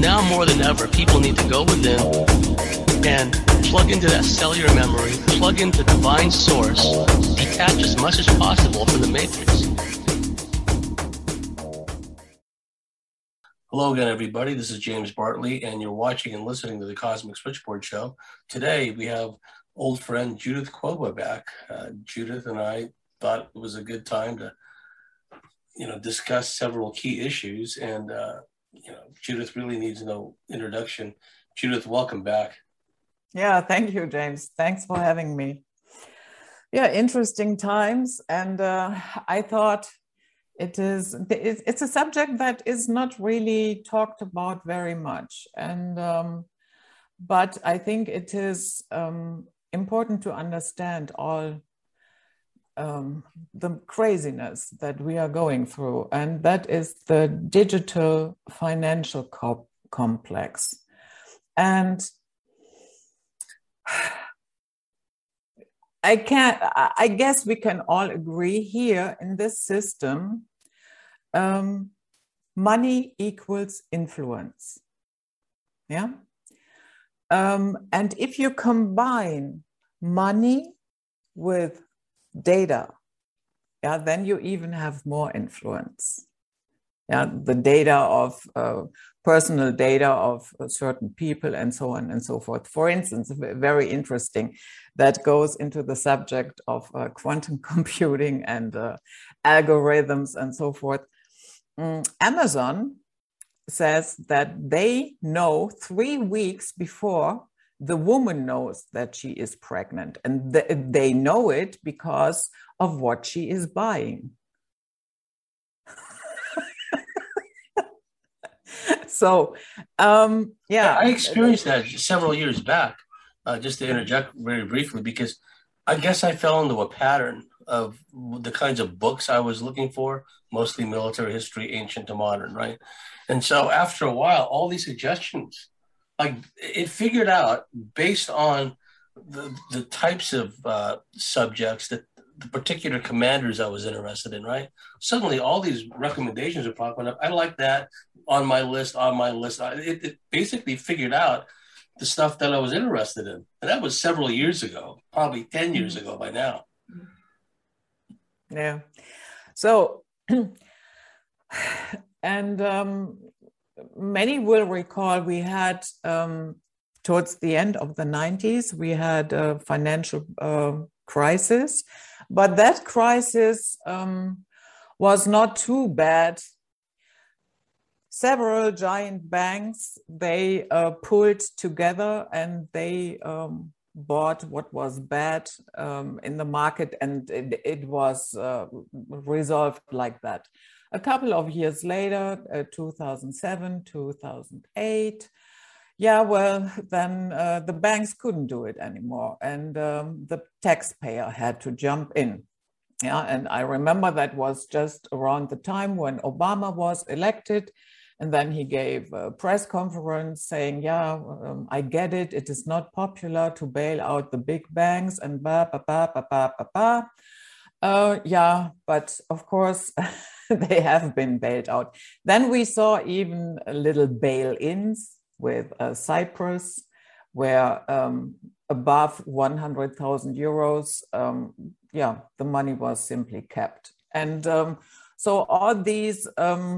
now more than ever, people need to go within and plug into that cellular memory, plug into divine source, detach as much as possible from the matrix. Hello again, everybody. This is James Bartley, and you're watching and listening to the Cosmic Switchboard Show. Today, we have old friend Judith Kwoba back. Judith and I thought it was a good time to, discuss several key issues. And, Judith really needs no introduction. Judith, welcome back. Yeah, thank you, James. Thanks for having me. Yeah, interesting times. And I thought it's a subject that is not really talked about very much. And but I think it is important to understand all the craziness that we are going through. And that is the digital financial complex. And I guess we can all agree here in this system, money equals influence. Yeah. And if you combine money with data, yeah, then you even have more influence. Yeah, the data of personal data of certain people and so on and so forth. For instance, very interesting, that goes into the subject of quantum computing and algorithms and so forth. Amazon says that they know 3 weeks before the woman knows that she is pregnant, and they know it because of what she is buying. So, yeah. I experienced that several years back, just to interject very briefly, because I guess I fell into a pattern of the kinds of books I was looking for, mostly military history, ancient to modern, right? And so after a while, all these suggestions, like it figured out based on the types of subjects that the particular commanders I was interested in, right? Suddenly all these recommendations are popping up. I like that on my list. It basically figured out the stuff that I was interested in. And that was several years ago, probably 10 years ago by now. Yeah. So, and many will recall we had, towards the end of the 90s, we had a financial crisis, but that crisis was not too bad. Several giant banks, they pulled together and they bought what was bad in the market, and it was resolved like that. A couple of years later, 2007, 2008, yeah, well, then the banks couldn't do it anymore, and the taxpayer had to jump in. Yeah, and I remember that was just around the time when Obama was elected. And then he gave a press conference saying, yeah, I get it. It is not popular to bail out the big banks and yeah, but of course, they have been bailed out. Then we saw even little bail-ins with Cyprus, where above 100,000 euros, yeah, the money was simply kept. And so all these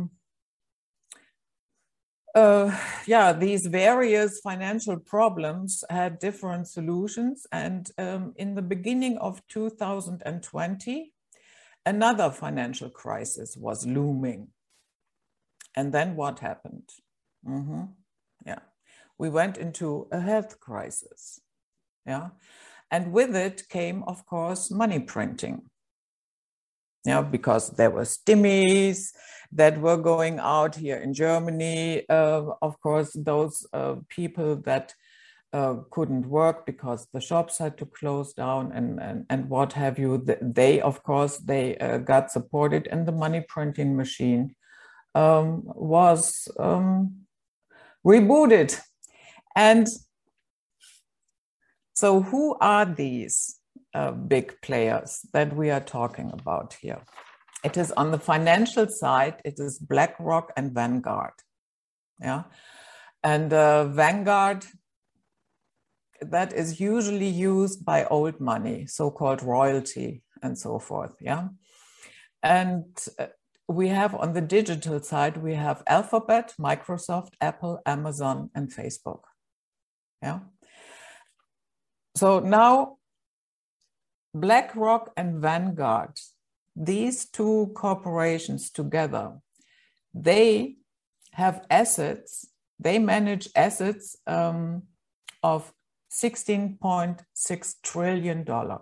these various financial problems had different solutions. And in the beginning of 2020, another financial crisis was looming. And then what happened? Yeah, we went into a health crisis. Yeah, and with it came, of course, money printing. Yeah, because there were stimmies that were going out here in Germany. Of course, those people that couldn't work because the shops had to close down and what have you, they, of course, they got supported, and the money printing machine was rebooted. And so who are these big players that we are talking about here? It is on the financial side, it is BlackRock and Vanguard. Yeah. And Vanguard, that is usually used by old money, so-called royalty and so forth, yeah? And we have on the digital side, we have Alphabet, Microsoft, Apple, Amazon, and Facebook, yeah? So now BlackRock and Vanguard, these two corporations together, they have assets, they manage assets of $16.6 trillion.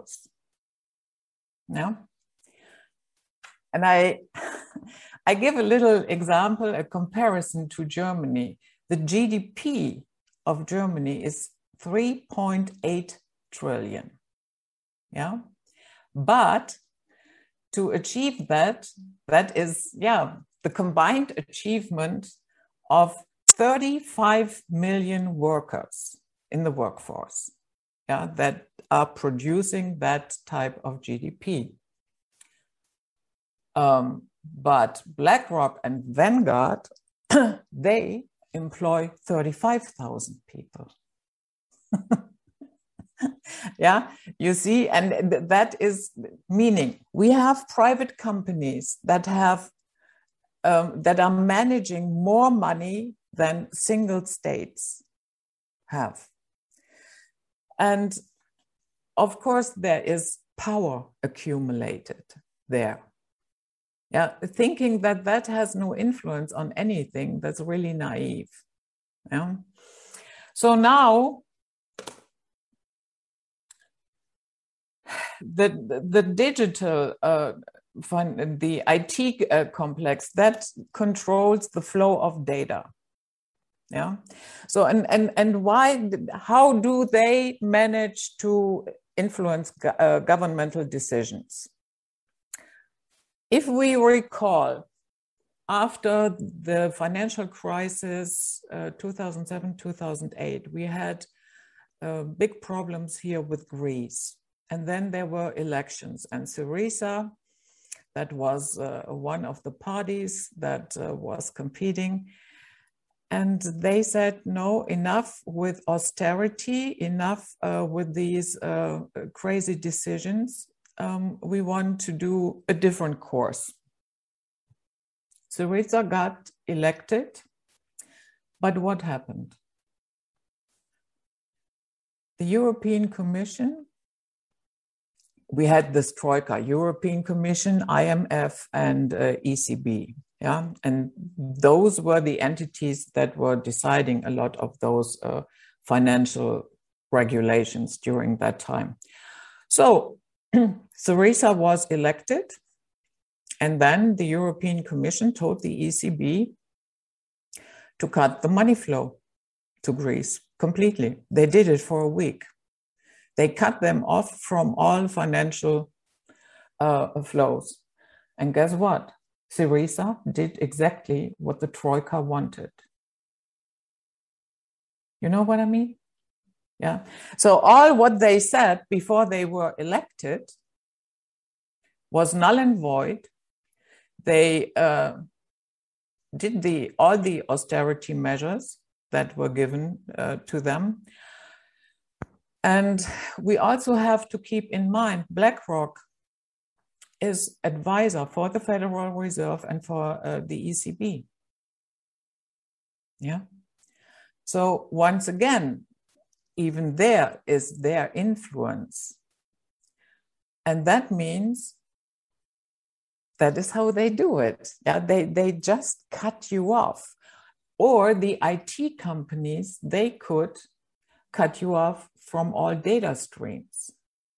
Yeah. And I give a little example, a comparison to Germany. The GDP of Germany is 3.8 trillion. Yeah. But to achieve that, that is, yeah, the combined achievement of 35 million workers in the workforce, yeah, that are producing that type of GDP. But BlackRock and Vanguard, they employ 35,000 people. Yeah, you see, and that is meaning we have private companies that have that are managing more money than single states have. And of course, there is power accumulated there. Yeah, thinking that that has no influence on anything, that's really naive. Yeah. So now, the digital, the IT complex, that controls the flow of data. Yeah. So, and why, how do they manage to influence governmental decisions? If we recall, after the financial crisis, 2007, 2008, we had big problems here with Greece. And then there were elections, and Syriza, that was one of the parties that was competing. And they said, no, enough with austerity, enough with these crazy decisions. We want to do a different course. Syriza got elected, but what happened? The European Commission, we had this troika, European Commission, IMF, and ECB. Yeah, and those were the entities that were deciding a lot of those financial regulations during that time. So Syriza was elected, and then the European Commission told the ECB to cut the money flow to Greece completely. They did it for a week. They cut them off from all financial flows. And guess what? Syriza did exactly what the Troika wanted. You know what I mean? Yeah. So all what they said before they were elected was null and void. They did all the austerity measures that were given to them. And we also have to keep in mind, BlackRock is advisor for the Federal Reserve and for the ECB. Yeah. So once again, even there is their influence. And that means that is how they do it. Yeah, they just cut you off. Or the IT companies, they could cut you off from all data streams.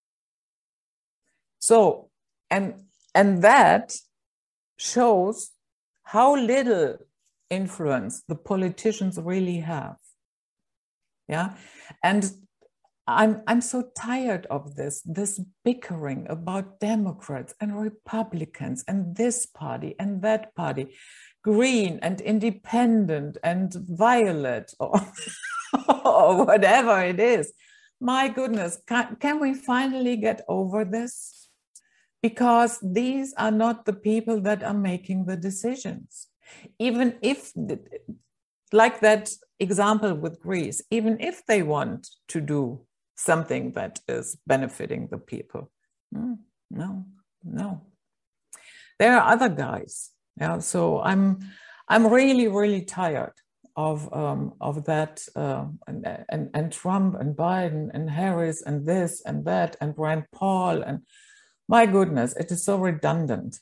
So, and that shows how little influence the politicians really have. Yeah, and I'm so tired of this bickering about Democrats and Republicans and this party and that party, green and independent and violet or, or whatever it is. My goodness, can we finally get over this? Because these are not the people that are making the decisions. Even if, like that example with Greece, even if they want to do something that is benefiting the people. No. There are other guys. Yeah, so I'm really, really tired of that and Trump and Biden and Harris and this and that and Rand Paul, and my goodness, it is so redundant.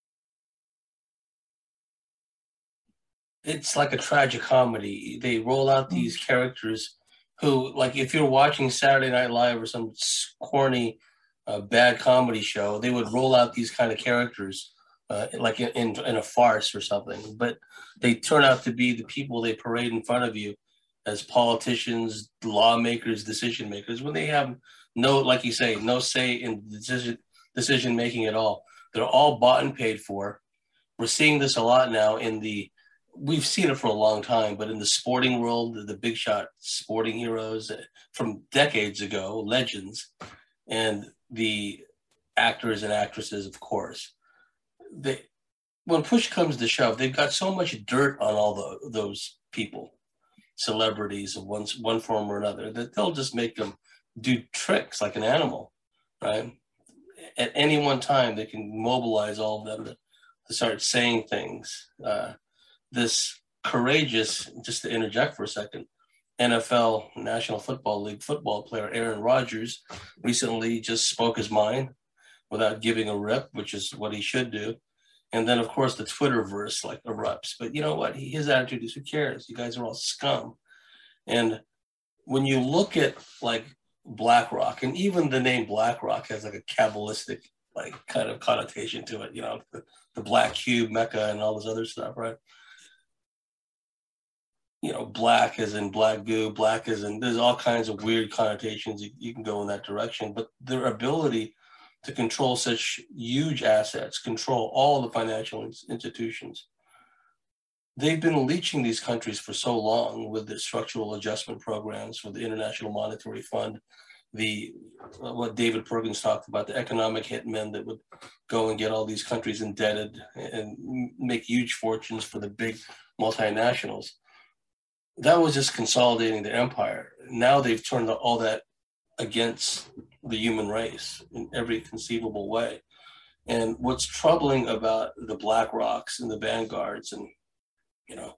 It's like a tragic comedy. They roll out these characters who, like, if you're watching Saturday Night Live or some corny, bad comedy show, they would roll out these kind of characters, like in a farce or something. But they turn out to be the people they parade in front of you as politicians, lawmakers, decision makers, when they have no, like you say, no say in decision making at all. They're all bought and paid for. We're seeing this a lot now we've seen it for a long time, but in the sporting world, the big shot sporting heroes from decades ago, legends, and the actors and actresses, of course, when push comes to shove, they've got so much dirt on all those people, celebrities of one form or another, that they'll just make them do tricks like an animal, right? At any one time, they can mobilize all of them to start saying things. This courageous, just to interject for a second, NFL, National Football League football player Aaron Rodgers recently just spoke his mind without giving a rip, which is what he should do. And then, of course, the Twitterverse like erupts. But you know what? His attitude is, who cares? You guys are all scum. And when you look at like BlackRock, and even the name BlackRock has like a Kabbalistic like kind of connotation to it, you know, the black cube, Mecca, and all this other stuff, right? You know, black as in black goo, black as in, there's all kinds of weird connotations. You can go in that direction, but their ability to control such huge assets, control all the financial institutions. They've been leeching these countries for so long with the structural adjustment programs for the International Monetary Fund, what David Perkins talked about, the economic hitmen that would go and get all these countries indebted and make huge fortunes for the big multinationals. That was just consolidating the empire. Now they've turned all that against the human race in every conceivable way. And what's troubling about the BlackRocks and the Vanguards, and, you know,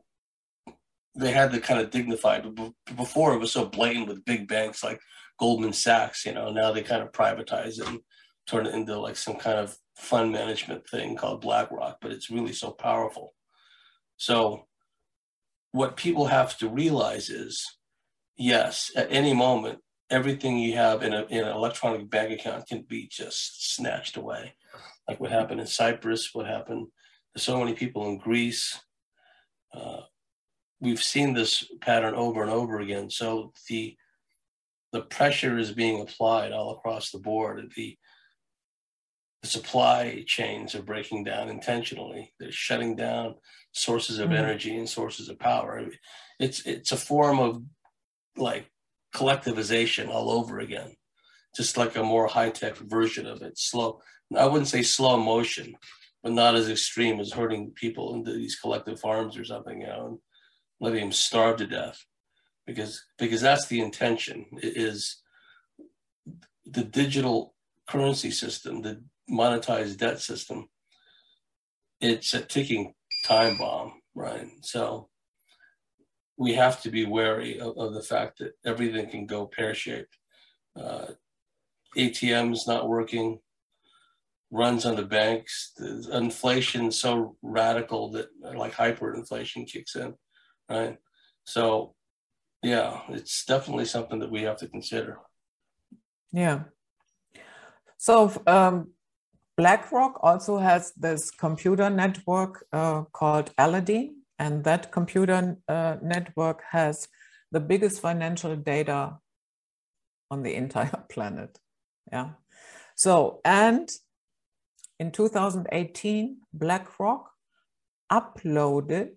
they had the kind of dignified, before it was so blatant with big banks like Goldman Sachs, you know, now they kind of privatize it and turn it into like some kind of fund management thing called BlackRock, but it's really so powerful. So what people have to realize is, yes, at any moment, everything you have in an electronic bank account can be just snatched away. Like what happened in Cyprus, what happened to so many people in Greece. We've seen this pattern over and over again. So the pressure is being applied all across the board. The supply chains are breaking down intentionally. They're shutting down sources of energy and sources of power. I mean, it's a form of like collectivization all over again, just like a more high-tech version of it. Slow, I wouldn't say slow motion, but not as extreme as herding people into these collective farms or something, you know, and letting them starve to death, because that's the intention. It is the digital currency system, the monetized debt system. It's a ticking time bomb, right? So we have to be wary of the fact that everything can go pear-shaped. ATMs not working, runs on the banks, the inflation so radical that like hyperinflation kicks in, right? So yeah, it's definitely something that we have to consider. Yeah. So BlackRock also has this computer network called Aladdin, and that computer network has the biggest financial data on the entire planet. Yeah. So, and in 2018, BlackRock uploaded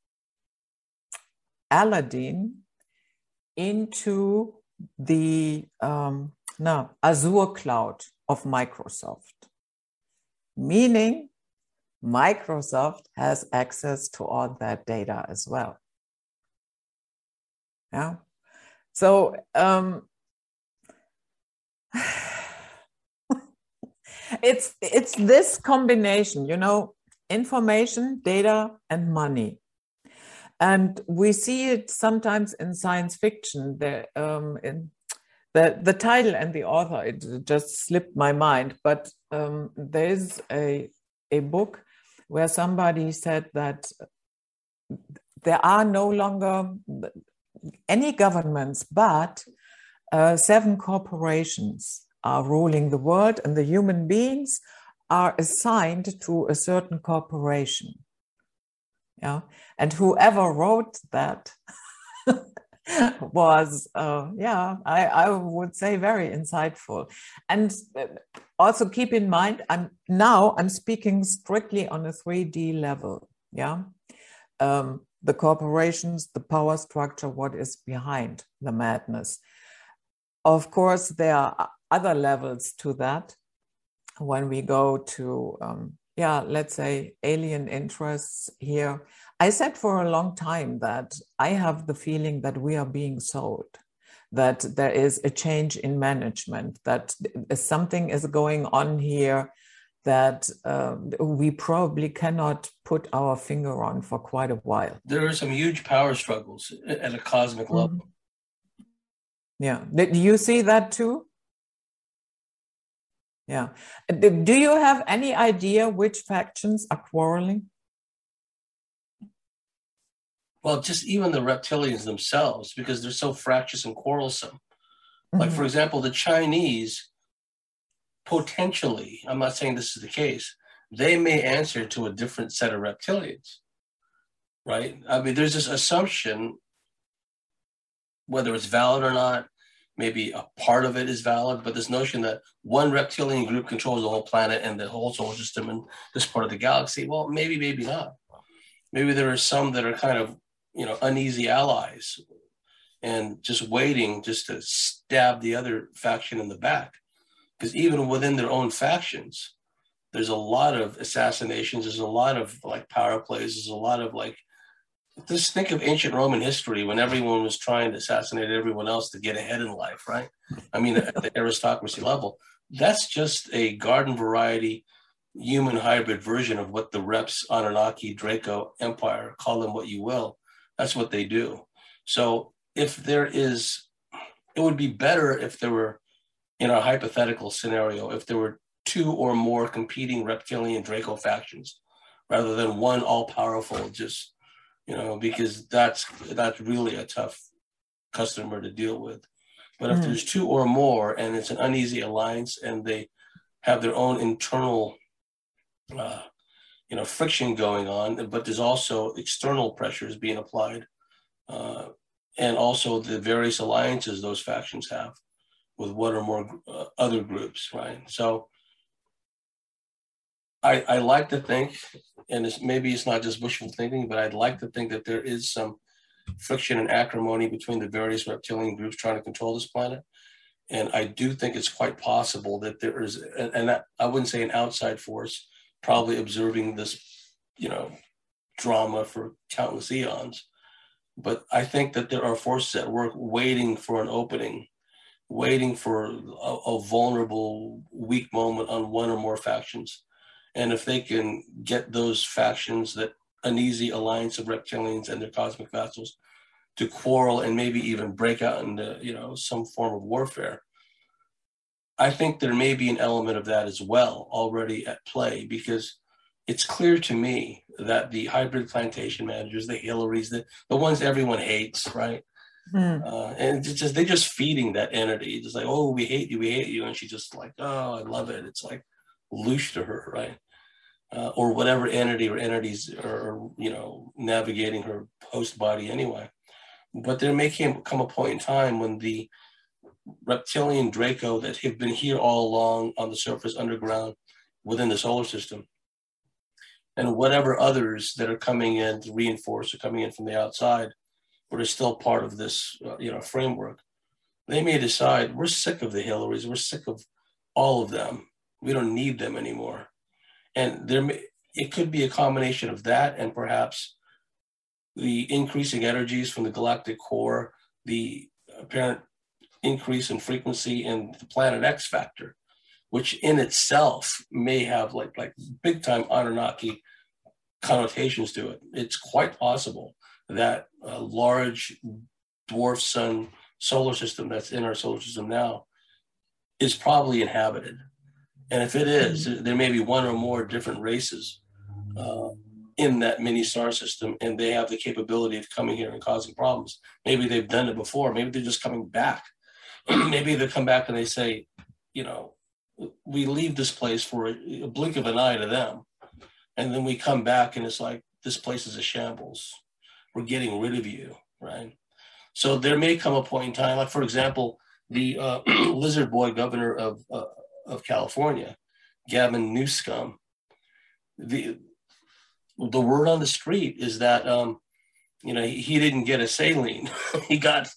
Aladdin into the Azure cloud of Microsoft, meaning Microsoft has access to all that data as well. Yeah. So it's this combination, you know, information, data, and money. And we see it sometimes in science fiction. In the title and the author, it just slipped my mind, but there's a book where somebody said that there are no longer any governments, but 7 corporations are ruling the world, and the human beings are assigned to a certain corporation. Yeah, and whoever wrote that was, I would say very insightful. And also keep in mind, I'm speaking strictly on a 3D level. Yeah, the corporations, the power structure, what is behind the madness. Of course, there are other levels to that. When we go to, let's say alien interests here, I said for a long time that I have the feeling that we are being sold, that there is a change in management, that something is going on here that we probably cannot put our finger on for quite a while. There are some huge power struggles at a cosmic level. Yeah. Do you see that too? Yeah. Do you have any idea which factions are quarreling? Well, just even the reptilians themselves, because they're so fractious and quarrelsome. Like, for example, the Chinese, potentially, I'm not saying this is the case, they may answer to a different set of reptilians, right? I mean, there's this assumption, whether it's valid or not, maybe a part of it is valid, but this notion that one reptilian group controls the whole planet and the whole solar system and this part of the galaxy, well, maybe not. Maybe there are some that are kind of, you know, uneasy allies and just waiting just to stab the other faction in the back. Because even within their own factions, there's a lot of assassinations, there's a lot of like power plays, there's a lot of like, just think of ancient Roman history when everyone was trying to assassinate everyone else to get ahead in life, right? I mean, at the aristocracy level, that's just a garden variety human hybrid version of what the Reps, Anunnaki, Draco Empire, call them what you will. That's what they do. So if there is, it would be better if there were, in a hypothetical scenario, if there were 2 or more competing reptilian Draco factions, rather than one all-powerful, just, you know, because that's really a tough customer to deal with. But if there's 2 or more and it's an uneasy alliance and they have their own internal friction going on, but there's also external pressures being applied, and also the various alliances those factions have with one or more other groups, right? So I like to think, and maybe it's not just wishful thinking, but I'd like to think that there is some friction and acrimony between the various reptilian groups trying to control this planet. And I do think it's quite possible that there is, and I wouldn't say an outside force, probably observing this, you know, drama for countless eons. But I think that there are forces at work waiting for an opening, waiting for a vulnerable, weak moment on one or more factions. And if they can get those factions, that uneasy alliance of reptilians and their cosmic vassals, to quarrel and maybe even break out into, you know, some form of warfare, I think there may be an element of that as well already at play, because it's clear to me that the hybrid plantation managers, the Hillarys, the ones everyone hates, right? And they're just feeding that entity. Just like, oh, we hate you. And she's just like, oh, I love it. It's like louche to her, right? Or whatever entity or entities are, you know, navigating her host body anyway. But there may come a point in time when the reptilian Draco that have been here all along on the surface, underground, within the solar system, and whatever others that are coming in to reinforce or coming in from the outside, but are still part of this, framework, they may decide, we're sick of the Hillarys, we're sick of all of them, we don't need them anymore. And it could be a combination of that and perhaps the increasing energies from the galactic core the apparent increase in frequency in the Planet X factor, which in itself may have like big time Anunnaki connotations to it. It's quite possible that a large dwarf sun solar system that's in our solar system now is probably inhabited. And if it is, there may be one or more different races in that mini star system, and they have the capability of coming here and causing problems. Maybe they've done it before. Maybe they're just coming back. Maybe they come back and they say, you know, we leave this place for a blink of an eye to them. And then we come back and it's like, this place is a shambles. We're getting rid of you, right? So there may come a point in time, like for example, the lizard boy governor of California, Gavin Newsom, the word on the street is that, you know, he didn't get a saline. he got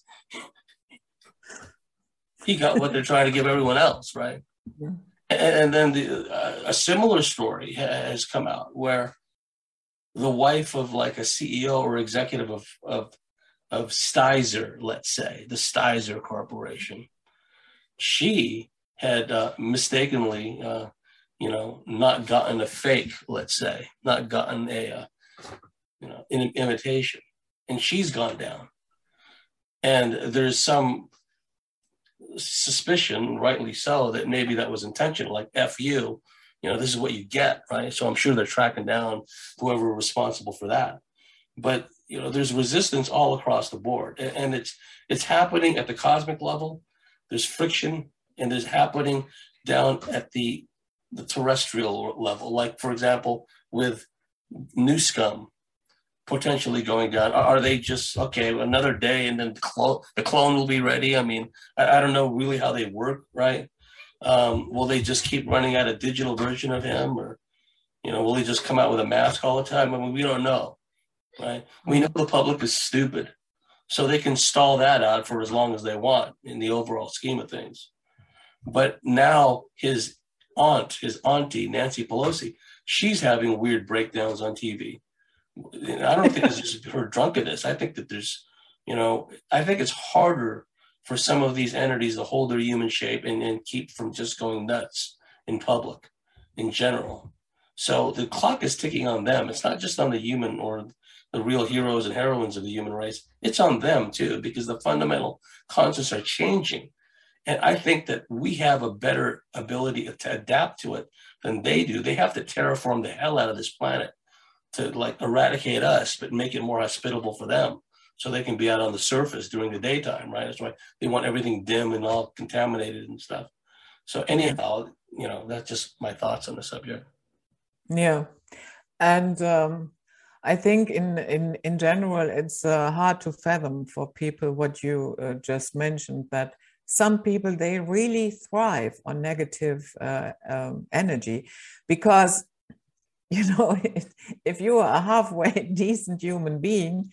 what they're trying to give everyone else, right? Yeah. And then a similar story has come out where the wife of like a CEO or executive of Stizer, let's say, the Stizer Corporation, she had mistakenly, you know, not gotten a fake, let's say, not gotten a, you know, an imitation, and she's gone down. And there's some suspicion, rightly so, that maybe that was intentional, like F you know, this is what you get, right? So I'm sure they're tracking down whoever was responsible for that. But, you know, there's resistance all across the board, and it's happening at the cosmic level. There's friction, and there's happening down at the terrestrial level. Like, for example, with New Scum potentially going down, are they just, okay, another day and then the clone will be ready? I mean, I don't know really how they work, right? Will they just keep running out a digital version of him, or, you know, will he just come out with a mask all the time? I mean, we don't know, right? We know the public is stupid, so they can stall that out for as long as they want in the overall scheme of things. But now his auntie, Nancy Pelosi, she's having weird breakdowns on TV. I don't think it's just her drunkenness. I think that there's, you know, I think it's harder for some of these entities to hold their human shape and keep from just going nuts in public in general. So the clock is ticking on them. It's not just on the human or the real heroes and heroines of the human race. It's on them too, because the fundamental concepts are changing. And I think that we have a better ability to adapt to it than they do. They have to terraform the hell out of this planet to like eradicate us, but make it more hospitable for them so they can be out on the surface during the daytime, right? That's why they want everything dim and all contaminated and stuff. So anyhow, you know, that's just my thoughts on the subject. Yeah. And I think in general, it's hard to fathom for people what you just mentioned, that some people, they really thrive on negative energy because, you know, if you are a halfway decent human being,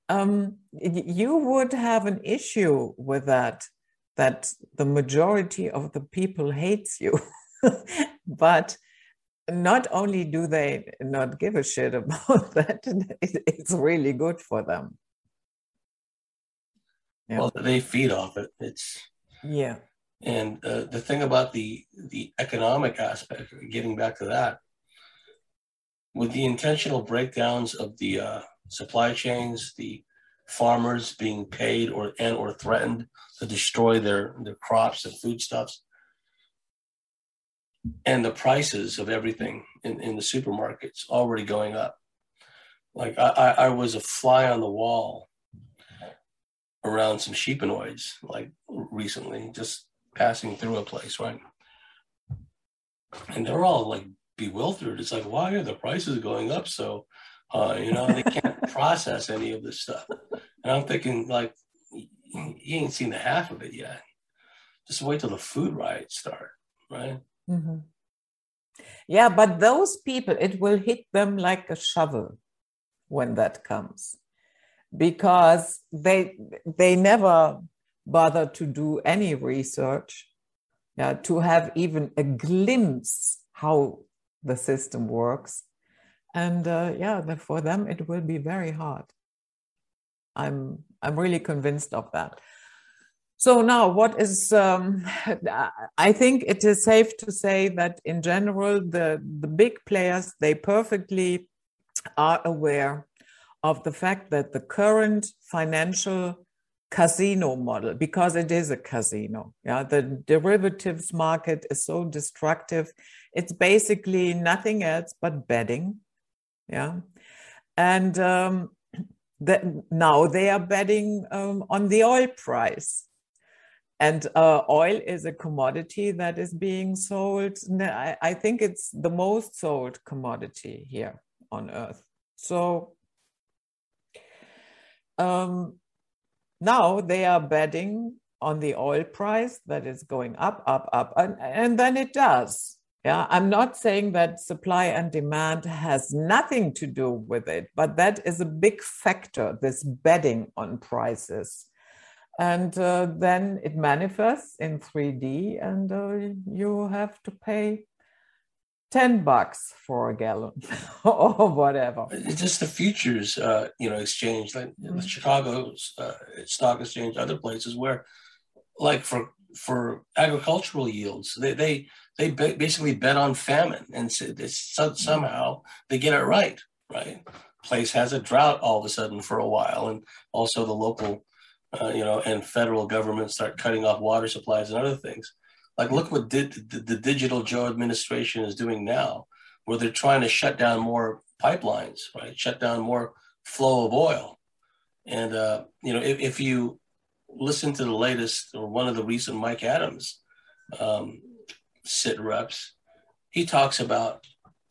you would have an issue with that the majority of the people hates you. But not only do they not give a shit about that, it's really good for them. Yeah. Well, they feed off it. Yeah. And the thing about the economic aspect, getting back to that, with the intentional breakdowns of the supply chains, the farmers being paid or threatened to destroy their crops and foodstuffs, and the prices of everything in the supermarkets already going up. Like I was a fly on the wall around some sheepanoids like recently, just passing through a place, right? And they're all like bewildered. It's like, why are the prices going up so you know, they can't process any of this stuff. And I'm thinking, like, you ain't seen the half of it yet. Just wait till the food riots start, right? Mm-hmm. Yeah, but those people, it will hit them like a shovel when that comes, because they never bother to do any research, yeah, to have even a glimpse how the system works. And yeah, for them, it will be very hard. I'm really convinced of that. So now, what is? I think it is safe to say that in general, the big players, they perfectly are aware of the fact that the current financial casino model, because it is a casino, yeah, the derivatives market is so destructive. It's basically nothing else but betting, yeah, and now they are betting on the oil price. And oil is a commodity that is being sold. I think it's the most sold commodity here on Earth. So now they are betting on the oil price that is going up, up, up, and then it does. Yeah, I'm not saying that supply and demand has nothing to do with it, but that is a big factor, this betting on prices. And then it manifests in 3D, and you have to pay $10 for a gallon or whatever. It's just the futures, exchange, like the Chicago Stock Exchange, other places where, like for agricultural yields, they basically bet on famine, and somehow they get it right. Place has a drought all of a sudden for a while, and also the local. And federal governments start cutting off water supplies and other things. Like, look what the Digital Joe administration is doing now, where they're trying to shut down more pipelines, right? Shut down more flow of oil. And, if you listen to the latest or one of the recent Mike Adams sit reps, he talks about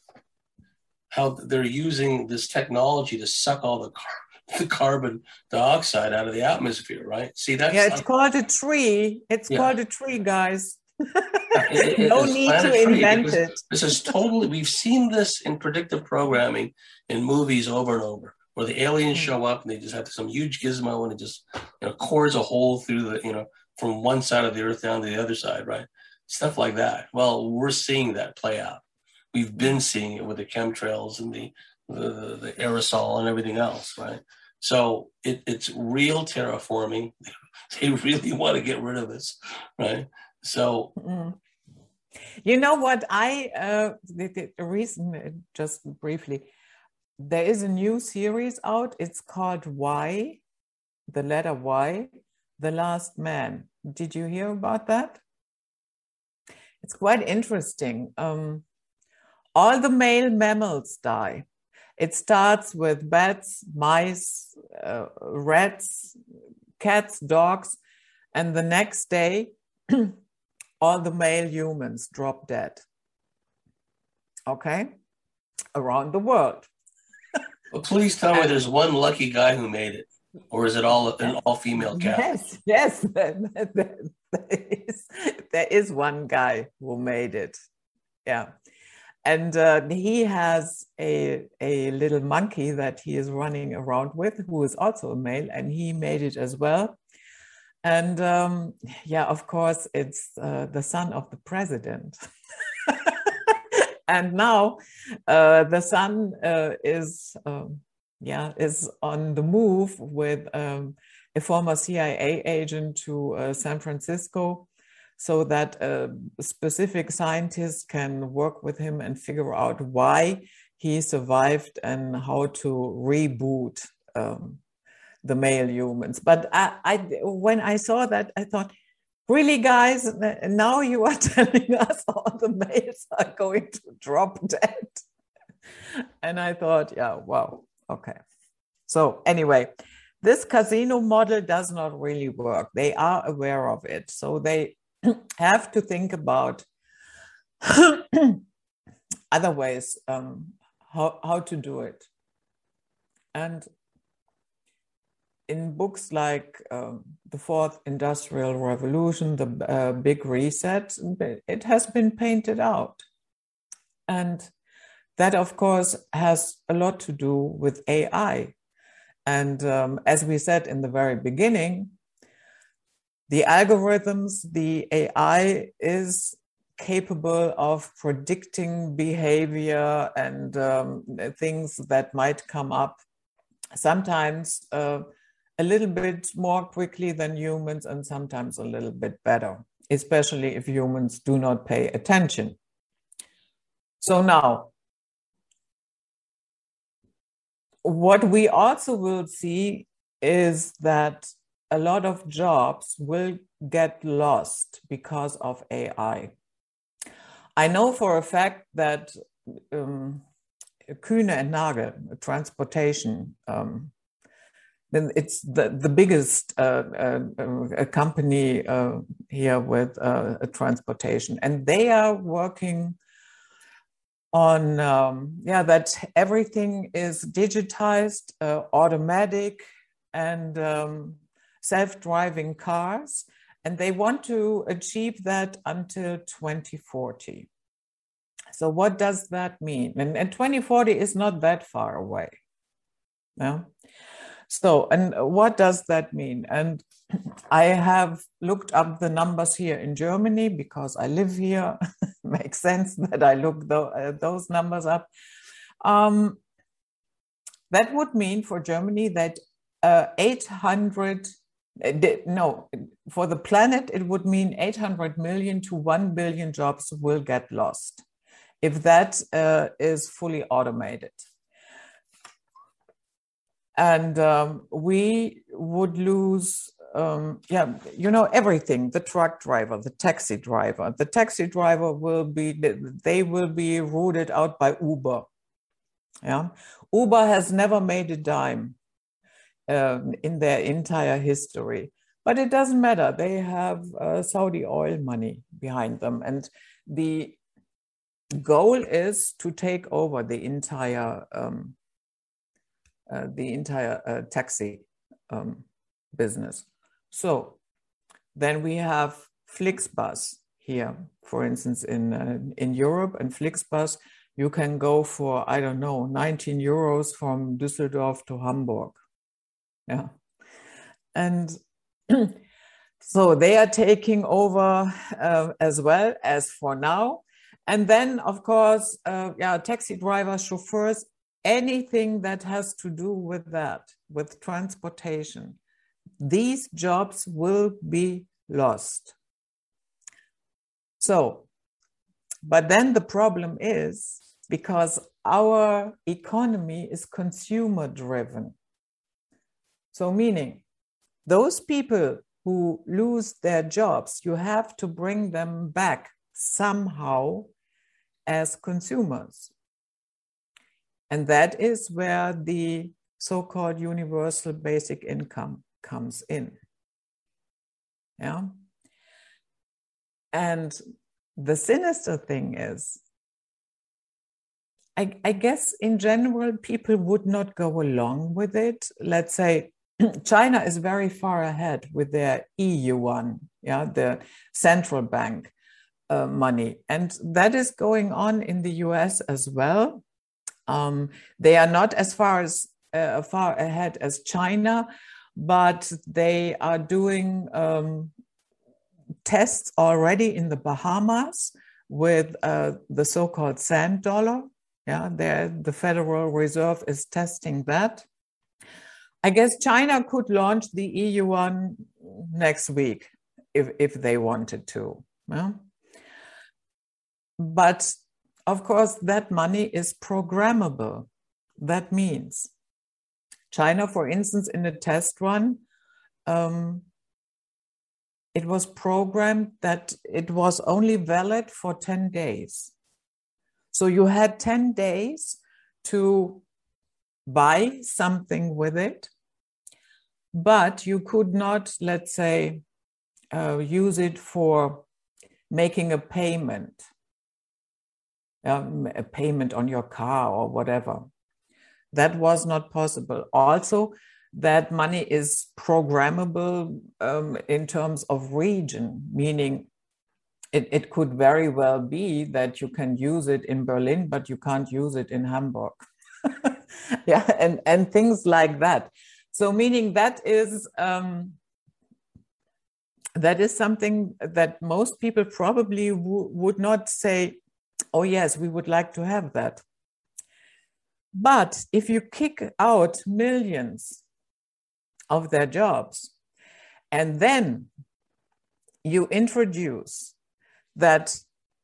how they're using this technology to suck all the carbon dioxide out of the atmosphere, right? See, that's it's called a tree. It's called a tree, guys. No need to invent it. This is totally, we've seen this in predictive programming in movies over and over, where the aliens show up and they just have some huge gizmo and it just cores a hole through the, from one side of the earth down to the other side, right? Stuff like that. Well, we're seeing that play out. We've been seeing it with the chemtrails and the aerosol and everything else, right? So it's real terraforming. They really want to get rid of this, right? So, you know what? The reason, just briefly, there is a new series out. It's called Y, the letter Y, The Last Man. Did you hear about that? It's quite interesting. All the male mammals die. It starts with bats, mice, rats, cats, dogs, and the next day, all the male humans drop dead. Okay? Around the world. Well, please tell me there's one lucky guy who made it, or is it all an all-female cast? Yes. There is one guy who made it. Yeah. And he has a little monkey that he is running around with, who is also a male, and he made it as well. And of course, it's the son of the president. And now the son is on the move with a former CIA agent to San Francisco, so that specific scientists can work with him and figure out why he survived and how to reboot the male humans. But when I saw that, I thought, really, guys, now you are telling us all the males are going to drop dead. And I thought, yeah, wow, okay. So anyway, this casino model does not really work. They are aware of it. So they have to think about other ways how to do it. And in books like The Fourth Industrial Revolution, The Big Reset, it has been painted out. And that, of course, has a lot to do with AI. And as we said in the very beginning, the algorithms, the AI is capable of predicting behavior and things that might come up. Sometimes a little bit more quickly than humans and sometimes a little bit better, especially if humans do not pay attention. So now, what we also will see is that a lot of jobs will get lost because of AI. I know for a fact that Kühne and Nagel, transportation, it's the biggest company here with transportation, and they are working on that everything is digitized, automatic, and self-driving cars, and they want to achieve that until 2040. So what does that mean? And 2040 is not that far away. No? So, and what does that mean? And I have looked up the numbers here in Germany because I live here. Makes sense that I look those numbers up. That would mean for Germany that 800, no, for the planet, it would mean 800 million to 1 billion jobs will get lost if that is fully automated. And we would lose, everything, the truck driver, the taxi driver. The taxi driver they will be rooted out by Uber. Yeah, Uber has never made a dime in their entire history, but it doesn't matter. They have Saudi oil money behind them. And the goal is to take over the entire taxi business. So then we have Flixbus here, for instance, in Europe. And Flixbus, you can go for, I don't know, 19 euros from Düsseldorf to Hamburg. Yeah. And so they are taking over as well as for now. And then, of course, taxi drivers, chauffeurs, anything that has to do with that, with transportation, these jobs will be lost. So, but then the problem is because our economy is consumer driven. So meaning those people who lose their jobs, you have to bring them back somehow as consumers. And that is where the so-called universal basic income comes in. Yeah. And the sinister thing is, I guess in general, people would not go along with it. Let's say China is very far ahead with their e-yuan, the central bank money. And that is going on in the US as well. They are not as far ahead as China, but they are doing tests already in the Bahamas with the so-called sand dollar. Yeah, the Federal Reserve is testing that. I guess China could launch the e-yuan next week if they wanted to. Yeah? But of course, that money is programmable. That means China, for instance, in a test run, it was programmed that it was only valid for 10 days. So you had 10 days to buy something with it, but you could not, let's say, use it for making a payment on your car or whatever. That was not possible. Also, that money is programmable in terms of region, meaning it could very well be that you can use it in Berlin, but you can't use it in Hamburg. and things like that. So meaning that is something that most people probably would not say, oh yes, we would like to have that. But if you kick out millions of their jobs. And then you introduce that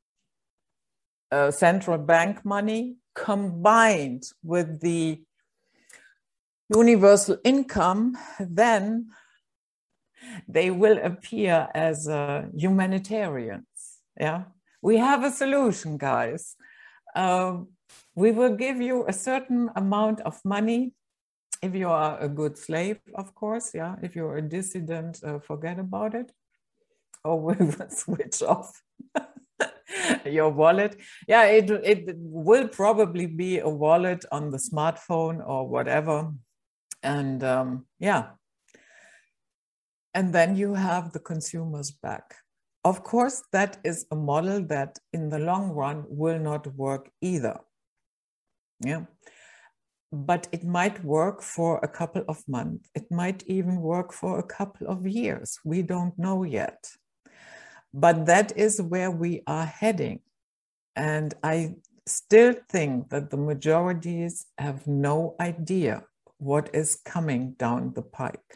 central bank money combined with the universal income, then they will appear as humanitarians. Yeah, we have a solution, guys. We will give you a certain amount of money if you are a good slave, of course. Yeah, if you're a dissident, forget about it, or we will switch off your wallet. Yeah, it will probably be a wallet on the smartphone or whatever. And yeah, and then you have the consumers back. Of course, that is a model that in the long run will not work either. Yeah, but it might work for a couple of months. It might even work for a couple of years. We don't know yet. But that is where we are heading. And I still think that the majorities have no idea what is coming down the pike.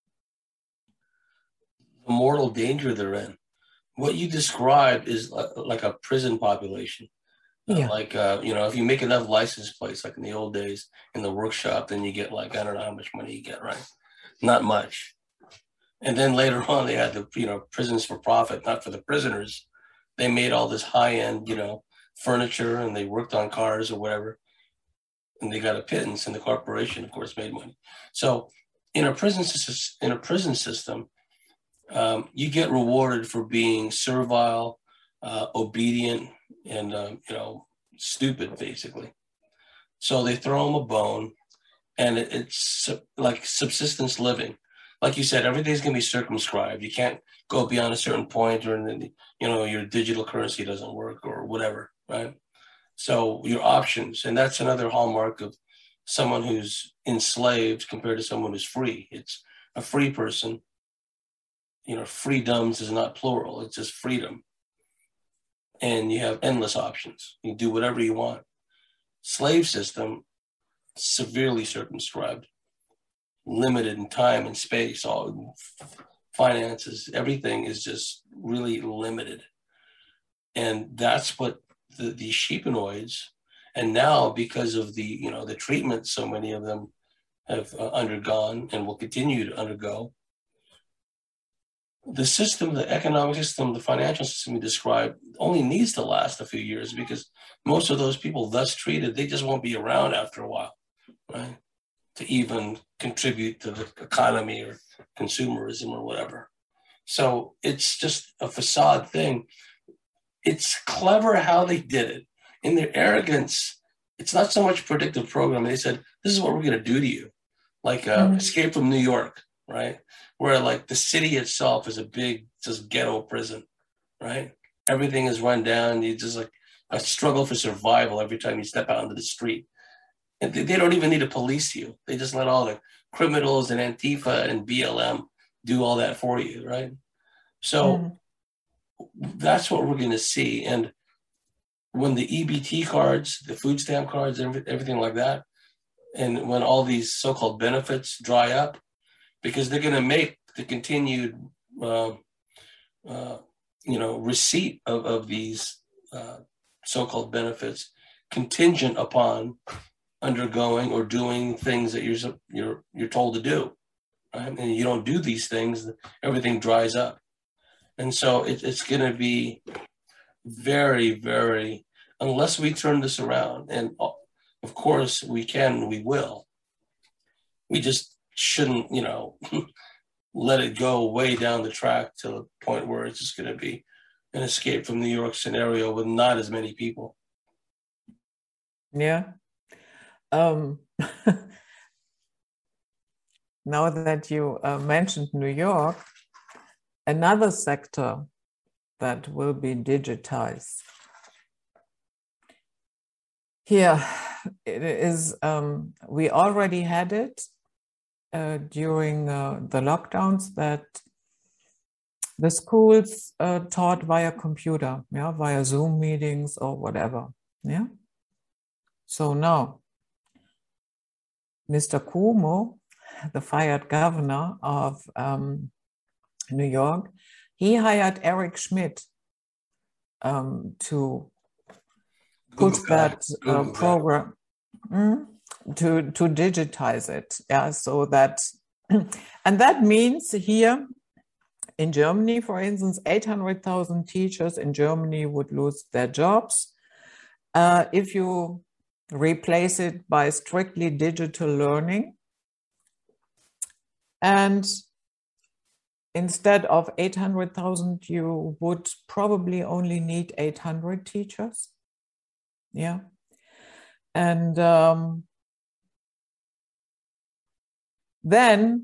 The mortal danger they're in. What you described is like a prison population. Yeah. If you make enough license plates, like in the old days in the workshop, then you get like, I don't know how much money you get, right? Not much. And then later on, they had the, prisons for profit, not for the prisoners. They made all this high-end, furniture, and they worked on cars or whatever. And they got a pittance, and the corporation, of course, made money. So in a prison system, you get rewarded for being servile, obedient, and stupid, basically. So they throw them a bone, and it's like subsistence living. Like you said, everything's going to be circumscribed. You can't go beyond a certain point, or your digital currency doesn't work or whatever, right? So your options, and that's another hallmark of someone who's enslaved compared to someone who's free. It's a free person. Freedoms is not plural. It's just freedom. And you have endless options. You do whatever you want. Slave system, severely circumscribed, limited in time and space, all finances, everything is just really limited. And that's what the sheepanoids, and now because of the treatment so many of them have undergone and will continue to undergo, the system, the economic system, the financial system we described only needs to last a few years, because most of those people thus treated, they just won't be around after a while, right? To even contribute to the economy or consumerism or whatever. So it's just a facade thing. It's clever how they did it. In their arrogance, it's not so much predictive programming. They said, this is what we're going to do to you. Like Escape from New York, right? Where like the city itself is a big, just ghetto prison, right? Everything is run down. You just like a struggle for survival every time you step out into the street. And they don't even need to police you. They just let all the criminals and Antifa and BLM do all that for you, right? So that's what we're going to see. And when the EBT cards, the food stamp cards, everything like that, and when all these so-called benefits dry up, because they're going to make the continued, receipt of these so-called benefits contingent upon undergoing or doing things that you're told to do, right? And you don't do these things, everything dries up. And so it's going to be very, very, unless we turn this around, and of course we can, we will. We just shouldn't, let it go way down the track to the point where it's just going to be an Escape from New York scenario with not as many people. Yeah. Now that you mentioned New York, another sector that will be digitized. Here it is, we already had it during the lockdowns, that the schools taught via computer, via Zoom meetings or whatever. Yeah. So now, Mr. Cuomo the fired governor of New York, he hired Eric Schmidt to put that program to digitize it. Yeah, so that, and that means here in Germany, for instance, 800,000 teachers in Germany would lose their jobs. If you replace it by strictly digital learning, and instead of 800,000, you would probably only need 800 teachers. Yeah. And then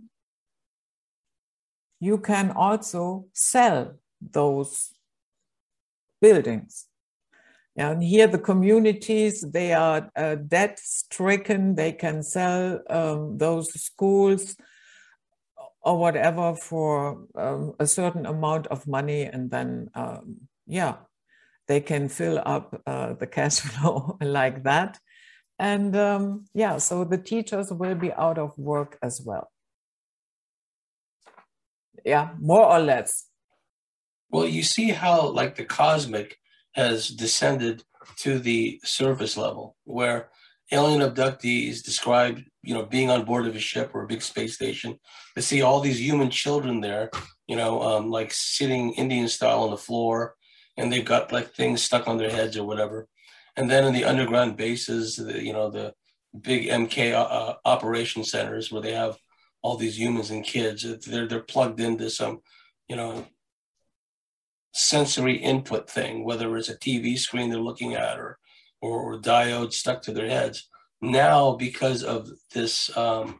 you can also sell those buildings. And here the communities, they are debt stricken. They can sell those schools or whatever for a certain amount of money, and then they can fill up the cash flow like that. And so the teachers will be out of work as well. Yeah, more or less. Well, you see how like the cosmic has descended to the surface level, where alien abductees describe, being on board of a ship or a big space station. They see all these human children there, like sitting Indian style on the floor, and they've got like things stuck on their heads or whatever. And then in the underground bases, the big MK operation centers where they have all these humans and kids, they're plugged into some, sensory input thing, whether it's a TV screen they're looking at or diodes stuck to their heads. Now, because of this,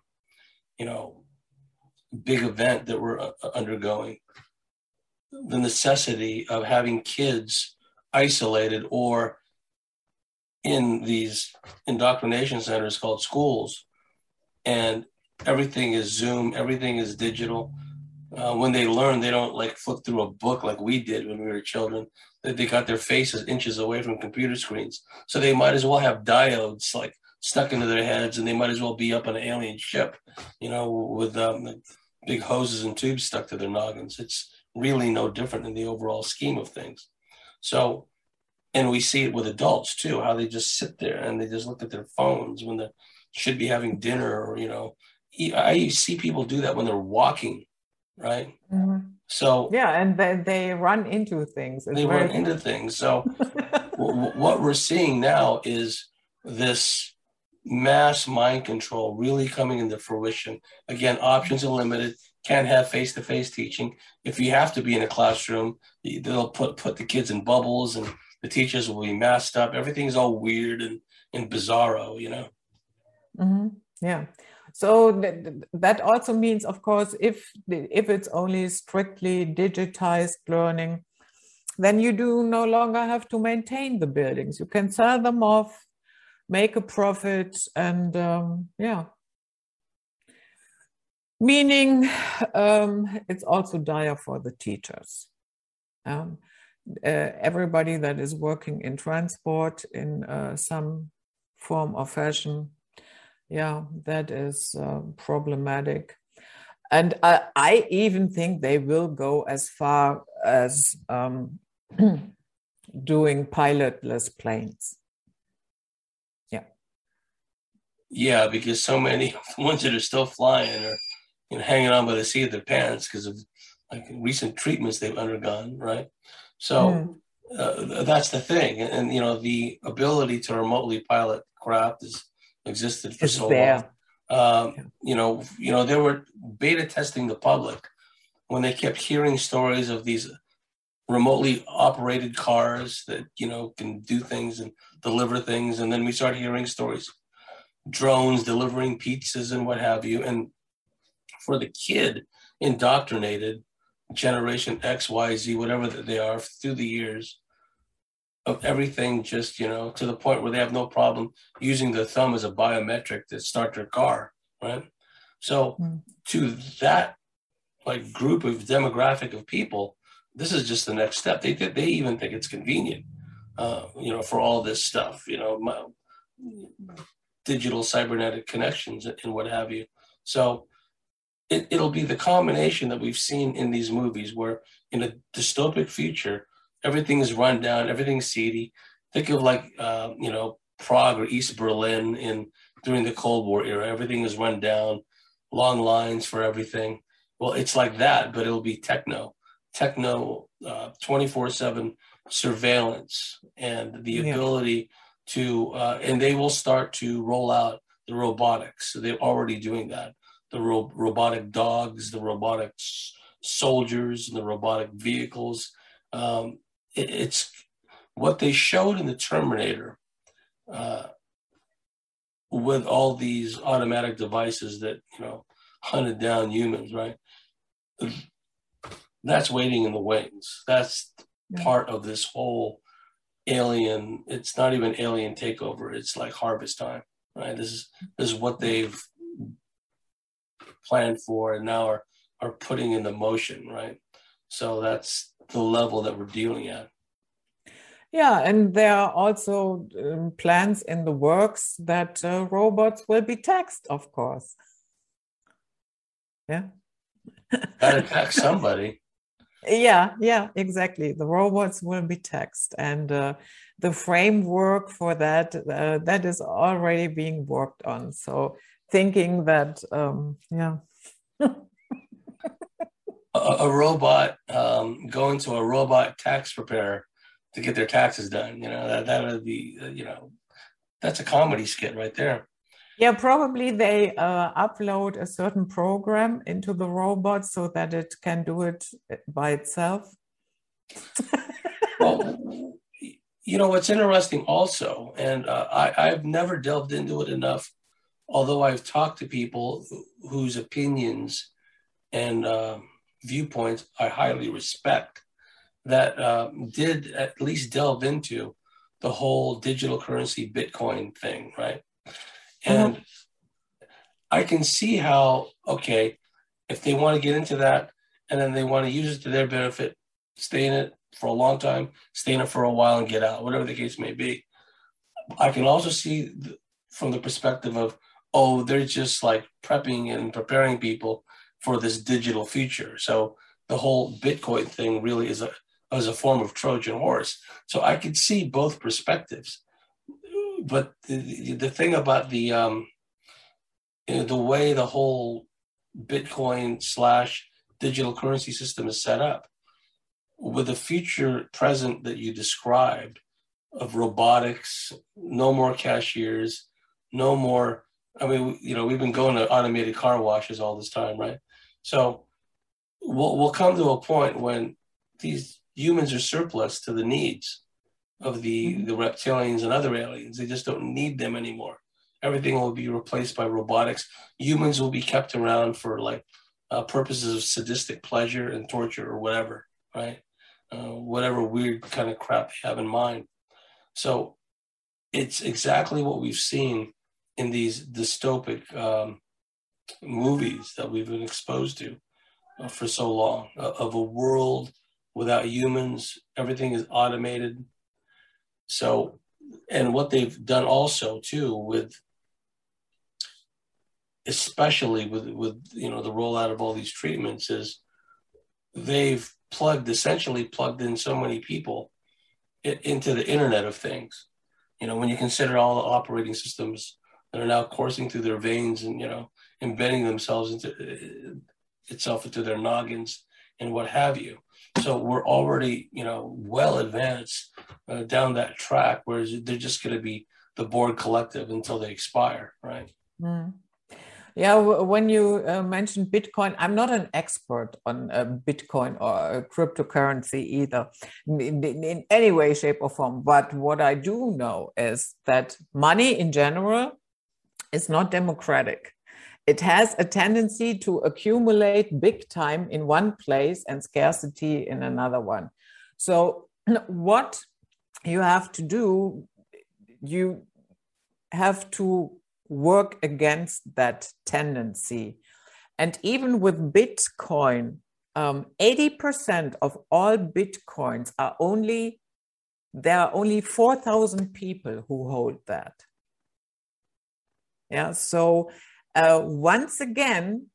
big event that we're undergoing, the necessity of having kids isolated or in these indoctrination centers called schools, and everything is Zoom, everything is digital. When they learn, they don't like flip through a book like we did when we were children. They got their faces inches away from computer screens. So they might as well have diodes like stuck into their heads, and they might as well be up on an alien ship, with big hoses and tubes stuck to their noggins. It's really no different in the overall scheme of things. So, and we see it with adults too, how they just sit there and they just look at their phones when they should be having dinner, or, I see people do that when they're walking. Right. Mm-hmm. So and they run into things. So what we're seeing now is this mass mind control really coming into fruition. Again, options are limited. Can't have face-to-face teaching. If you have to be in a classroom, they'll put the kids in bubbles, and the teachers will be masked up. Everything's all weird and bizarro, Mm-hmm. Yeah. So that also means, of course, if it's only strictly digitized learning, then you do no longer have to maintain the buildings. You can sell them off, make a profit, and meaning it's also dire for the teachers. Everybody that is working in transport in some form or fashion, that is problematic. And I even think they will go as far as doing pilotless planes. Yeah, because so many of the ones that are still flying are hanging on by the seat of their pants because of like recent treatments they've undergone, right? So that's the thing. And, the ability to remotely pilot craft has existed for so long. They were beta testing the public when they kept hearing stories of these remotely operated cars that, can do things and deliver things. And then we started hearing stories, drones delivering pizzas and what have you. And for the kid indoctrinated, generation X, Y, Z, whatever they are through the years, of everything just, to the point where they have no problem using their thumb as a biometric to start their car, right? So to that like group of demographic of people, this is just the next step. They even think it's convenient, for all this stuff, digital cybernetic connections and what have you. So it'll be the combination that we've seen in these movies, where in a dystopic future, everything is run down, everything's seedy. Think of like Prague or East Berlin during the Cold War era. Everything is run down, long lines for everything. Well, it's like that, but it'll be techno 24/7 surveillance, and the ability to, and they will start to roll out the robotics. So they're already doing that. The robotic dogs, the robotic soldiers, and the robotic vehicles. It's what they showed in the Terminator, with all these automatic devices that hunted down humans, right? That's waiting in the wings. That's part of this whole alien. It's not even alien takeover. It's like harvest time, right? This is what they've planned for and now are putting into motion, right? So that's the level that we're dealing at. Yeah, and there are also plans in the works that robots will be taxed, of course. Yeah. Gotta tax somebody. Yeah, exactly. The robots will be taxed, and the framework for that that is already being worked on. So thinking that, a robot going to a robot tax preparer to get their taxes done, that would be, that's a comedy skit right there. Yeah, probably they upload a certain program into the robot so that it can do it by itself. Well, what's interesting also, and I've never delved into it enough, although I've talked to people whose opinions and viewpoints I highly respect, that did at least delve into the whole digital currency Bitcoin thing, right? And I can see how, okay, if they want to get into that and then they want to use it to their benefit, stay in it for a long time, stay in it for a while and get out, whatever the case may be. I can also see from the perspective of, they're just like prepping and preparing people for this digital future. So the whole Bitcoin thing really is a form of Trojan horse. So I could see both perspectives. But the thing about the way the whole Bitcoin / digital currency system is set up, with the future present that you described of robotics, no more cashiers, no more. I mean, we've been going to automated car washes all this time, right? So we'll come to a point when these humans are surplus to the needs of the reptilians and other aliens. They just don't need them anymore. Everything will be replaced by robotics. Humans will be kept around for purposes of sadistic pleasure and torture or whatever, right? Whatever weird kind of crap they have in mind. So it's exactly what we've seen in these dystopic movies that we've been exposed to for so long, of a world without humans. Everything is automated. So, and what they've done also too, especially with the rollout of all these treatments, is they've essentially plugged in so many people into the Internet of Things. When you consider all the operating systems that are now coursing through their veins and embedding themselves into their noggins and what have you. So we're already, well advanced down that track, whereas they're just going to be the Borg collective until they expire, right? Mm. Yeah, when you mentioned Bitcoin, I'm not an expert on Bitcoin or cryptocurrency either, in any way, shape, or form. But what I do know is that money in general is not democratic. It has a tendency to accumulate big time in one place and scarcity in another one. So what you have to do, you have to work against that tendency. And even with Bitcoin, 80% of all Bitcoins there are only 4,000 people who hold that. Yeah, so once again,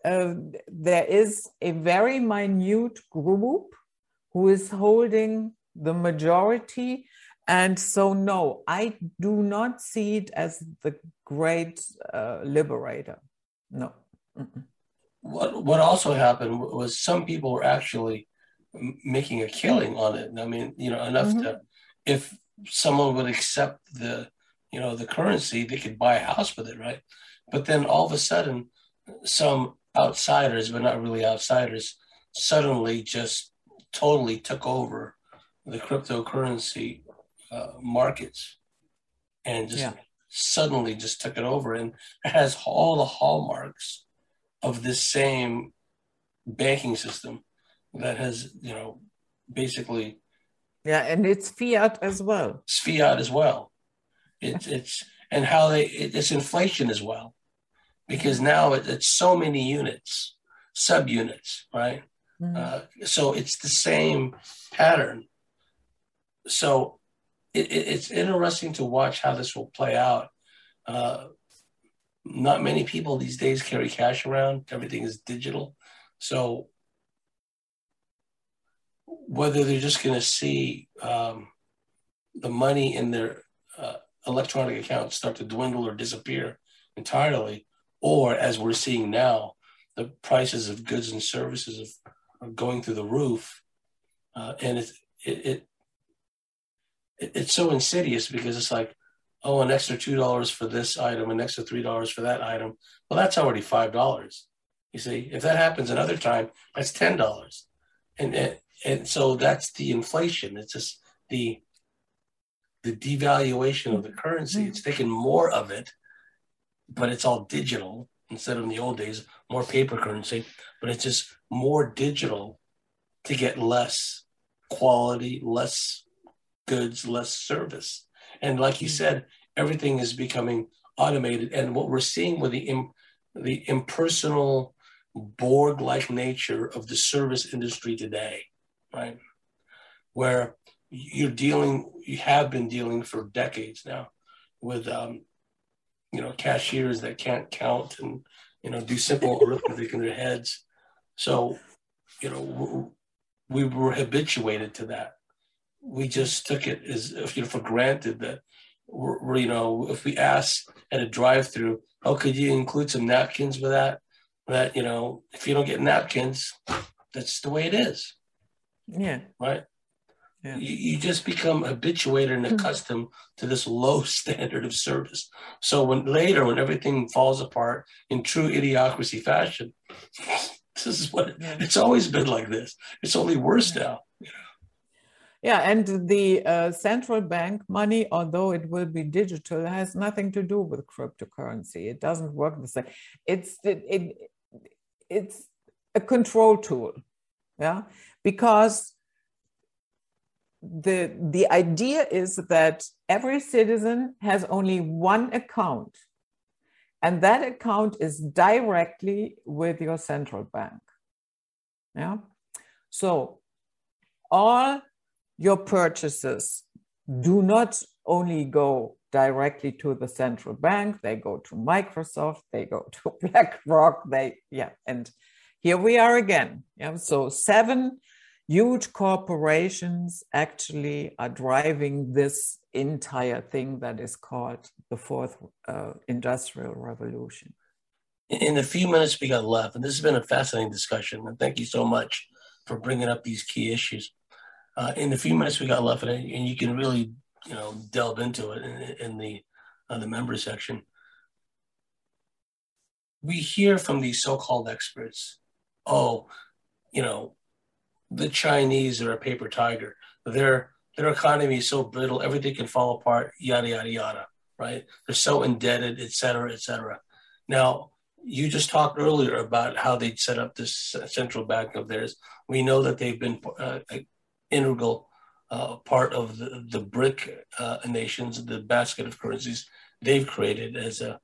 there is a very minute group who is holding the majority. And so, no, I do not see it as the great liberator. No. Mm-mm. What also happened was some people were actually making a killing on it. I mean, enough to, if someone would accept the currency, they could buy a house with it, right? But then all of a sudden, some outsiders, but not really outsiders, suddenly just totally took over the cryptocurrency markets and just suddenly just took it over. And it has all the hallmarks of this same banking system that has, basically. Yeah, and it's fiat as well. It's fiat as well. It's and how it's inflation as well, because now it's so many units, subunits, right? So it's the same pattern. So it's interesting to watch how this will play out. Not many people these days carry cash around. Everything is digital. So whether they're just going to see the money in their electronic accounts start to dwindle or disappear entirely, or as we're seeing now, the prices of goods and services are going through the roof, and it's so insidious, because it's like, oh, an extra $2 for this item, an extra $3 for that item. Well, that's already $5. You see, if that happens another time, that's $10, and so that's the inflation. It's just the devaluation of the currency. It's taken more of it, but it's all digital instead of in the old days, more paper currency, but it's just more digital to get less quality, less goods, less service. And like you said, everything is becoming automated. And what we're seeing with the impersonal Borg-like nature of the service industry today, right? Where you have been dealing for decades now with, cashiers that can't count and, do simple arithmetic in their heads. So, we were habituated to that. We just took it as, for granted that we're, if we ask at a drive-through, oh, could you include some napkins with that? That, if you don't get napkins, that's the way it is. Yeah. Right? Yeah. You just become habituated and accustomed to this low standard of service. So when everything falls apart in true idiocracy fashion, this is what it's always been like this. It's only worse now. Yeah, and the central bank money, although it will be digital, has nothing to do with cryptocurrency. It doesn't work the same. It's a control tool, because the idea is that every citizen has only one account, and that account is directly with your central bank. So all your purchases do not only go directly to the central bank, they go to Microsoft, they go to BlackRock, and here we are again. So 7 huge corporations actually are driving this entire thing that is called the fourth industrial revolution. In the few minutes we got left, and this has been a fascinating discussion, and thank you so much for bringing up these key issues. In the few minutes we got left, and you can really, delve into it in the member section. We hear from these so-called experts, the Chinese are a paper tiger. Their economy is so brittle, everything can fall apart, yada, yada, yada, right? They're so indebted, et cetera, et cetera. Now, you just talked earlier about how they'd set up this central bank of theirs. We know that they've been integral part of the BRIC nations, the basket of currencies they've created as a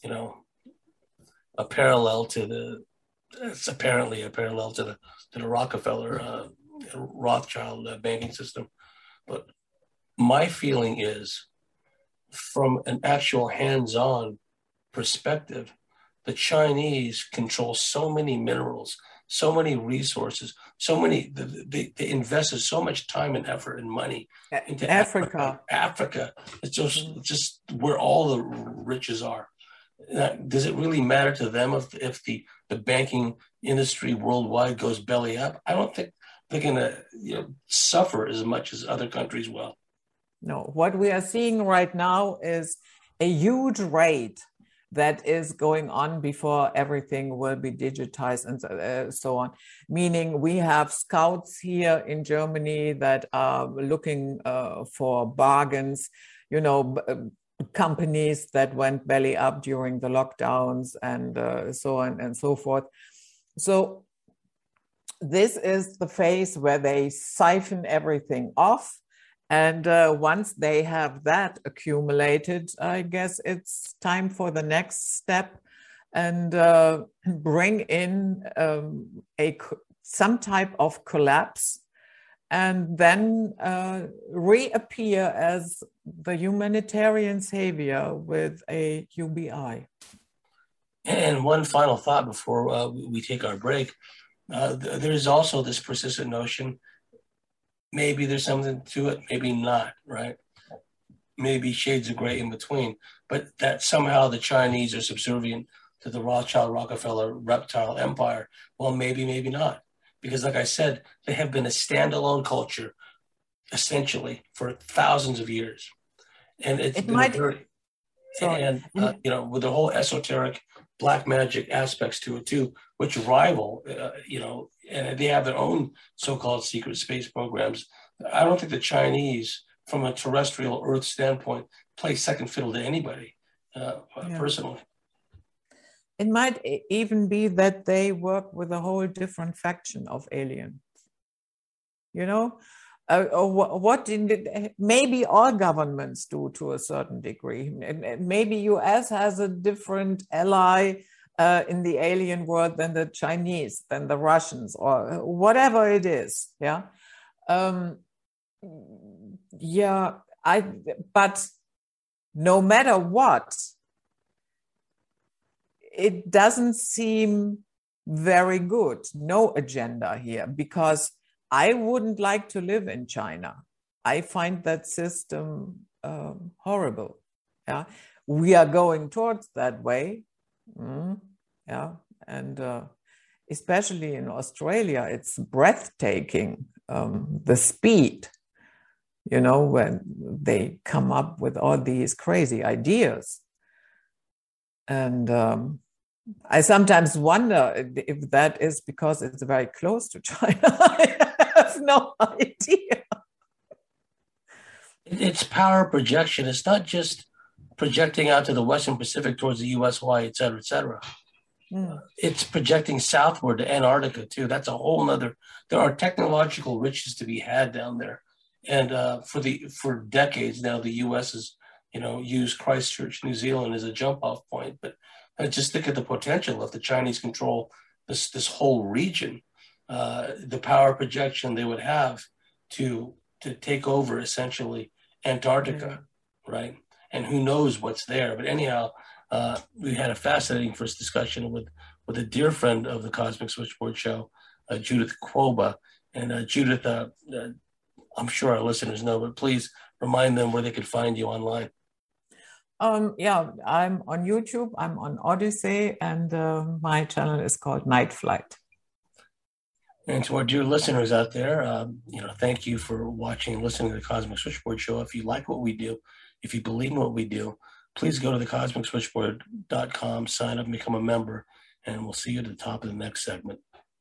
parallel to it's apparently a parallel to the Rockefeller Rothschild banking system. But my feeling is, from an actual hands-on perspective, the Chinese control so many minerals, so many resources, so many, they invested so much time and effort and money into Africa. Africa. It's just where all the riches are. Does it really matter to them if the banking industry worldwide goes belly up? I don't think they're going to suffer as much as other countries will. No, what we are seeing right now is a huge rate that is going on before everything will be digitized and so on. Meaning we have scouts here in Germany that are looking for bargains, companies that went belly up during the lockdowns and so on and so forth. So this is the phase where they siphon everything off. And once they have that accumulated, I guess it's time for the next step and bring in some type of collapse and then reappear as the humanitarian savior with a UBI. And one final thought before we take our break. There is also this persistent notion, maybe there's something to it, maybe not, right? Maybe shades of gray in between, but that somehow the Chinese are subservient to the Rothschild Rockefeller reptile empire. Well, maybe not. Because like I said, they have been a standalone culture essentially for thousands of years. And it's been with the whole esoteric black magic aspects to it too, which rival, and they have their own so-called secret space programs. I don't think the Chinese, from a terrestrial Earth standpoint, play second fiddle to anybody, personally. It might even be that they work with a whole different faction of aliens. Maybe all governments do to a certain degree. Maybe US has a different ally in the alien world than the Chinese, than the Russians, or whatever it is. But no matter what, it doesn't seem very good. No agenda here, because I wouldn't like to live in China. I find that system horrible. We are going towards that way. And especially in Australia, it's breathtaking, the speed, when they come up with all these crazy ideas. And I sometimes wonder if that is because it's very close to China. I have no idea. It's power projection. It's not just projecting out to the Western Pacific towards the USY, et cetera, et cetera. It's projecting southward to Antarctica too. That's a whole nother. There are technological riches to be had down there, and for decades now, the U.S. has used Christchurch, New Zealand, as a jump-off point. But just think of the potential if the Chinese control this whole region, the power projection they would have to take over essentially Antarctica, right? And who knows what's there? But anyhow. We had a fascinating first discussion with a dear friend of the Cosmic Switchboard Show, Judith Quoba. And Judith, I'm sure our listeners know, but please remind them where they could find you online. I'm on YouTube, I'm on Odyssey, and my channel is called Night Flight. And to our dear listeners out there, thank you for watching and listening to the Cosmic Switchboard Show. If you like what we do, if you believe in what we do, please go to thecosmicswitchboard.com, sign up and become a member, and we'll see you at the top of the next segment.